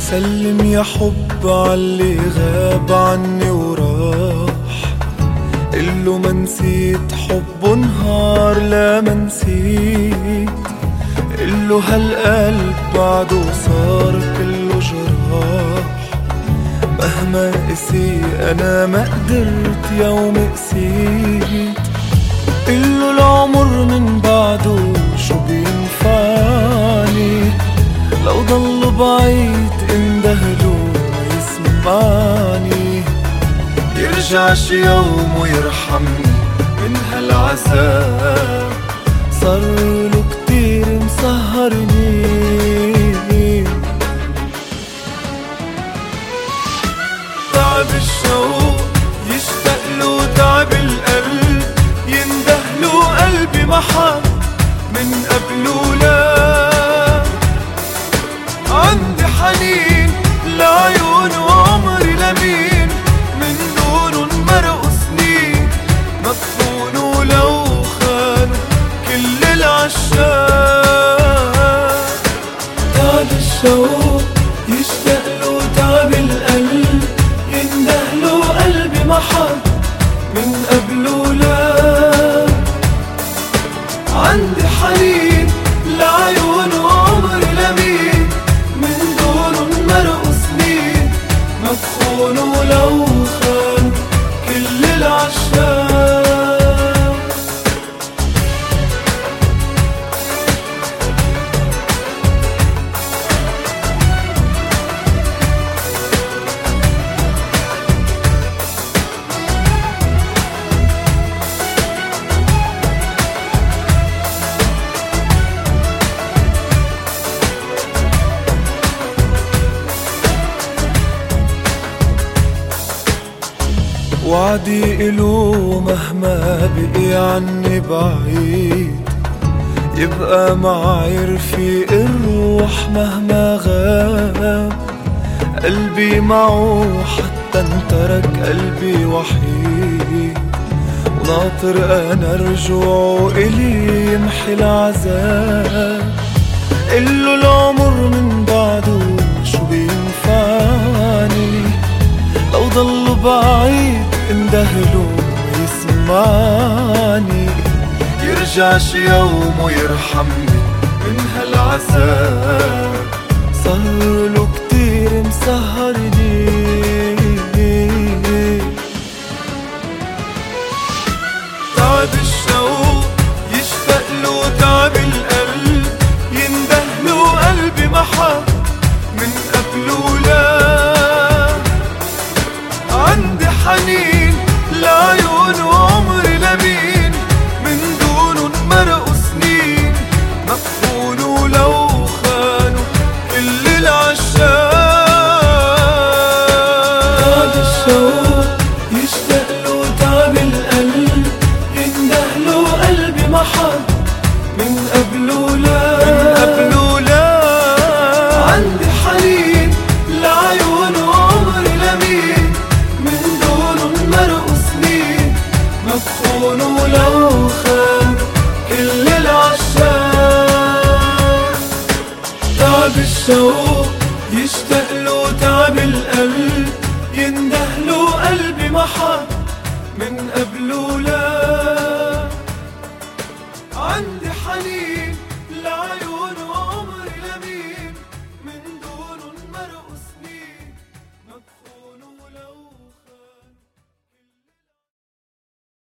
سلم يا حب عاللي غاب عني وراح، قله ما نسيت حبه نهار لا ما نسيت، قله هالقلب بعده صار كله جراح، مهما قسي أنا ما قدرت يوم قسيت، قله العمر من بعده شو بينفعني، لو ضل بعيد اندهله ما يسمعني، يرجع شي يوم ويرحمني من هالعذاب، صارله كتير مسهرني، تعب الشوق يشتاقله تعب القلب، يندهله قلبي محب من قبله لا، عندي حنين لعيونه وعمري لمين، من دونه مرقوا سنين، مدفونه لو خانوا كل العشاق، تعب الشوق يشتاقله تعب القلب، يندهله قلبي محب من قبله لا، عندي حنين لعيونه وعمري لمين، من دونه مرقوا سنين، مدفونه لو خان كل العشاق. وعدي إله مهما بقي عني بعيد، يبقى معي رفيق الروح مهما غاب، قلبي معه حتى انترك قلبي وحيد، وناطر أنا رجوعه إلي يمحي العذاب، قله العمر من بعده شو بينفعني، لو ضل بعيد اندهله يسمعني، يرجع شي يوم ويرحمني من هالعذاب، صارله كتير مسهرني، تعب الشوق يشتاقله تعب القلب، يندهله قلبي محب من قبله لا، عندي حنين لعيونه وعمري لمين، من دونه مرقوا سنين، مدفونه لو خانوا كل العشاق، تعب الشوق يشتاقله تعب القلب، يندهله قلبي محب من قبله لا، عندي حنين لعيونه وعمري لمين، من دونه مرقوا سنين، مدفونه لو خان كل العشاق، تعب الشوق يشتاقله تعب القلب، يندهله قلبي محب من قبله لا.